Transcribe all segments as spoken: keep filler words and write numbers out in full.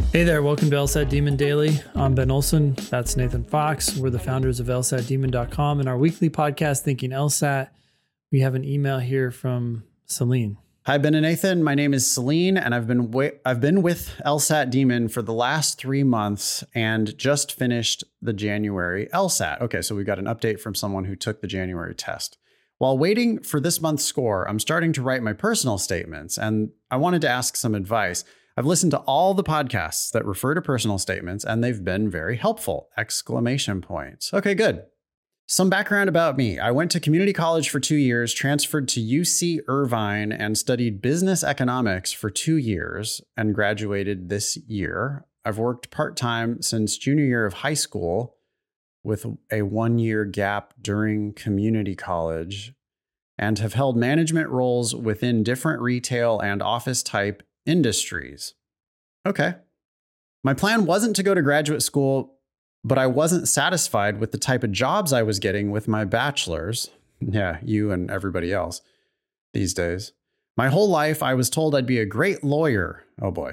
Hey there, welcome to LSAT Demon Daily. I'm Ben Olson. That's Nathan Fox. We're the founders of L S A T demon dot com and our weekly podcast, Thinking LSAT. We have an email here from Celine. Hi, Ben and Nathan. My name is Celine, and I've been wi- I've been with LSAT Demon for the last three months and just finished the January LSAT. Okay, so we got an update from someone who took the January test. While waiting for this month's score, I'm starting to write my personal statements, and I wanted to ask some advice. I've listened to all the podcasts that refer to personal statements, and they've been very helpful! Exclamation points. Okay, good. Some background about me. I went to community college for two years, transferred to U C Irvine, and studied business economics for two years and graduated this year. I've worked part-time since junior year of high school with a one-year gap during community college and have held management roles within different retail and office type industries. Okay. My plan wasn't to go to graduate school, but I wasn't satisfied with the type of jobs I was getting with my bachelor's. Yeah, you and everybody else these days. My whole life, I was told I'd be a great lawyer. Oh boy.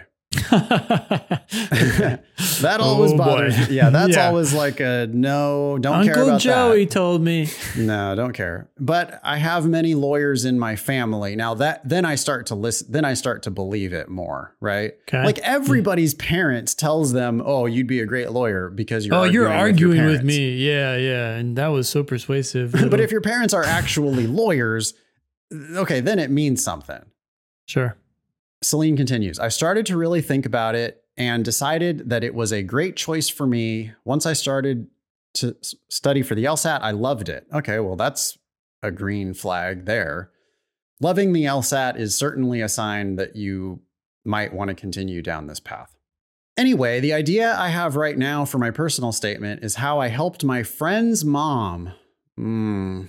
That always oh bothers me. Yeah, that's yeah. always like a no, don't Uncle care about Joey that. told me. No, don't care. But I have many lawyers in my family. Now that then I start to listen, then I start to believe it more, right? Okay. Like everybody's parents tells them, "Oh, you'd be a great lawyer because you're Oh, arguing you're arguing with, with me." Yeah, yeah, and that was so persuasive. But if your parents are actually lawyers, okay, then it means something. Sure. Celine continues, I started to really think about it and decided that it was a great choice for me. Once I started to study for the LSAT, I loved it. Okay, well, that's a green flag there. Loving the LSAT is certainly a sign that you might want to continue down this path. Anyway, the idea I have right now for my personal statement is how I helped my friend's mom. Mm,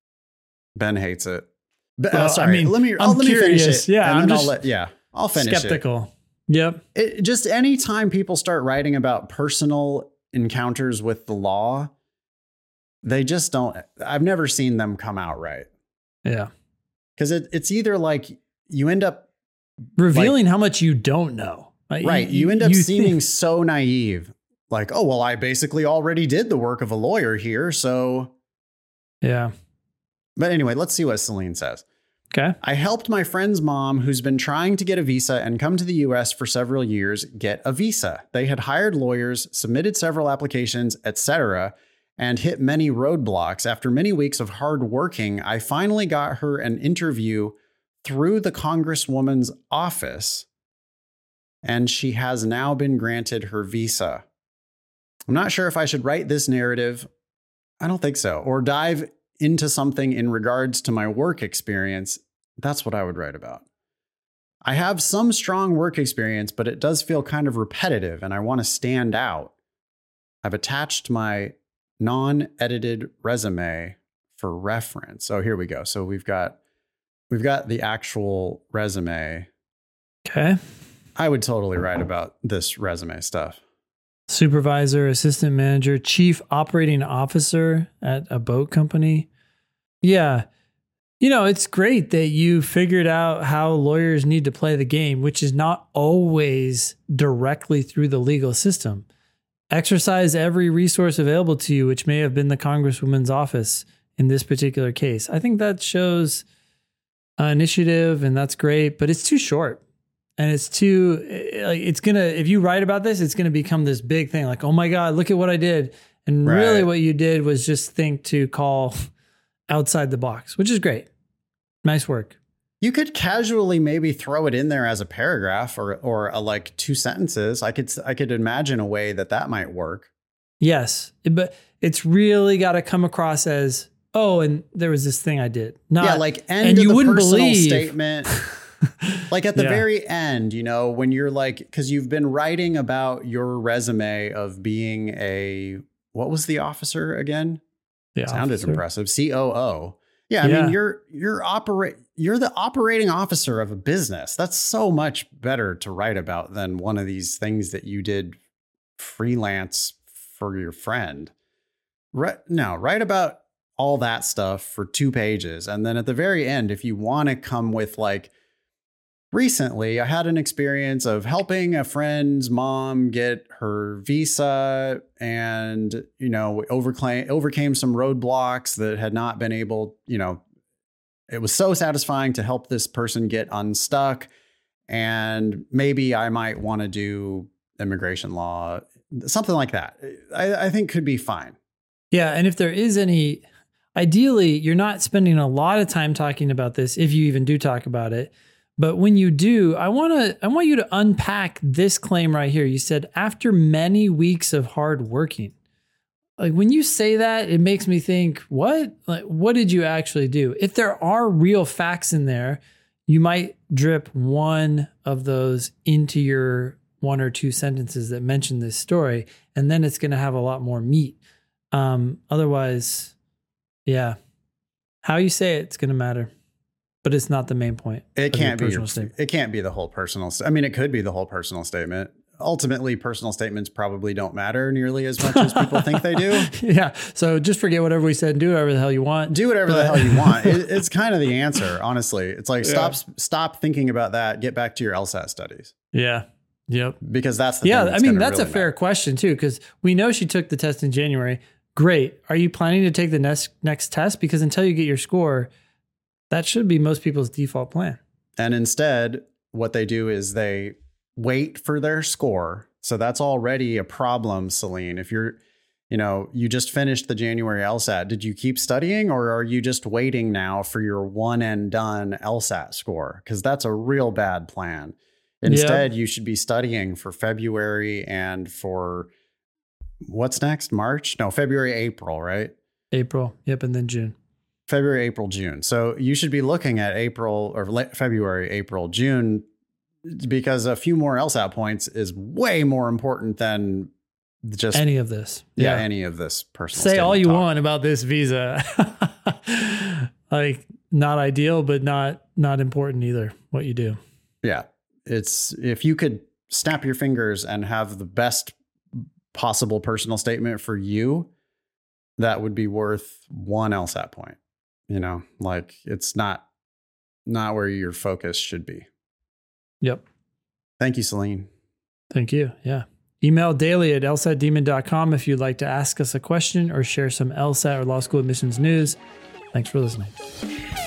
Ben hates it. But, well, uh, sorry, I mean, let me, I'm oh, let curious. me finish it. Yeah, and I'm then just I'll let, yeah, I'll finish skeptical. It. Yep. It, just anytime people start writing about personal encounters with the law, they just don't, I've never seen them come out right. Yeah. Because it, it's either like you end up revealing like, how much you don't know. Like, right. You, you end up you seeming think- so naive. Like, oh, well, I basically already did the work of a lawyer here. So. Yeah. But anyway, let's see what Celine says. Okay. I helped my friend's mom, who's been trying to get a visa and come to the U S for several years, get a visa. They had hired lawyers, submitted several applications, et cetera, and hit many roadblocks. After many weeks of hard working, I finally got her an interview through the Congresswoman's office, and she has now been granted her visa. I'm not sure if I should write this narrative. I don't think so. Or dive into something in regards to my work experience. That's what I would write about. I have some strong work experience, but it does feel kind of repetitive and I want to stand out. I've attached my non-edited resume for reference. Oh, here we go. So we've got we've got the actual resume. Okay. I would totally write about this resume stuff. Supervisor, assistant manager, chief operating officer at a boat company. Yeah. You know, it's great that you figured out how lawyers need to play the game, which is not always directly through the legal system. Exercise every resource available to you, which may have been the Congresswoman's office in this particular case. I think that shows uh, initiative, and that's great, but it's too short. And it's too, like, it's going to, if you write about this, it's going to become this big thing. Like, oh my God, look at what I did. And right. really what you did was just think to call outside the box, which is great. Nice work. You could casually maybe throw it in there as a paragraph or, or a, like two sentences. I could, I could imagine a way that that might work. Yes. But it's really got to come across as, oh, and there was this thing I did. Not, yeah. Like end and of you the wouldn't personal believe statement. Like at the yeah. very end, you know, when you're like, because you've been writing about your resume of being a, what was the officer again? The Sounded officer. impressive. C O O. Yeah, I yeah. mean, you're you're operate you're the operating officer of a business. That's so much better to write about than one of these things that you did freelance for your friend. Right? No, write about all that stuff for two pages, and then at the very end, if you want to come with like recently I had an experience of helping a friend's mom get her visa, and, you know, overcame, overcame some roadblocks that had not been able, you know, it was so satisfying to help this person get unstuck. And maybe I might want to do immigration law, something like that. I, I think could be fine. Yeah. And if there is any, ideally, you're not spending a lot of time talking about this, if you even do talk about it. But when you do, I want to, I want you to unpack this claim right here. You said, after many weeks of hard working. Like, when you say that, it makes me think, what? Like, what did you actually do? If there are real facts in there, you might drip one of those into your one or two sentences that mention this story, and then it's going to have a lot more meat. Um, otherwise, yeah, how you say it, it's going to matter, but it's not the main point. It can't be your, it can't be the whole personal. I mean, it could be the whole personal statement. Ultimately, personal statements probably don't matter nearly as much as people think they do. Yeah. So just forget whatever we said and do whatever the hell you want. Do whatever but, the hell you want. It, it's kind of the answer, honestly. It's like, yeah. stop, stop thinking about that. Get back to your LSAT studies. Yeah. Yep. Because that's the yeah. thing that's I mean, that's really a fair matter. question too, because we know she took the test in January. Great. Are you planning to take the next next test? Because until you get your score, that should be most people's default plan. And instead, what they do is they wait for their score. So that's already a problem, Celine. If you're, you know, you just finished the January LSAT, did you keep studying, or are you just waiting now for your one and done LSAT score? Because that's a real bad plan. Instead, yeah. you should be studying for February and for what's next? March? No, February, April, right? April. Yep. And then June. February, April, June. So you should be looking at April or February, April, June, because a few more LSAT points is way more important than just any of this. Yeah, yeah. any of this personal. Say all you talk. want about this visa. Like, not ideal, but not not important either, what you do. Yeah. It's, if you could snap your fingers and have the best possible personal statement for you, that would be worth one LSAT point. You know, like, it's not not where your focus should be. Yep. Thank you, Celine. Thank you. Yeah. Email daily at L S A T demon dot com if you'd like to ask us a question or share some LSAT or law school admissions news. Thanks for listening.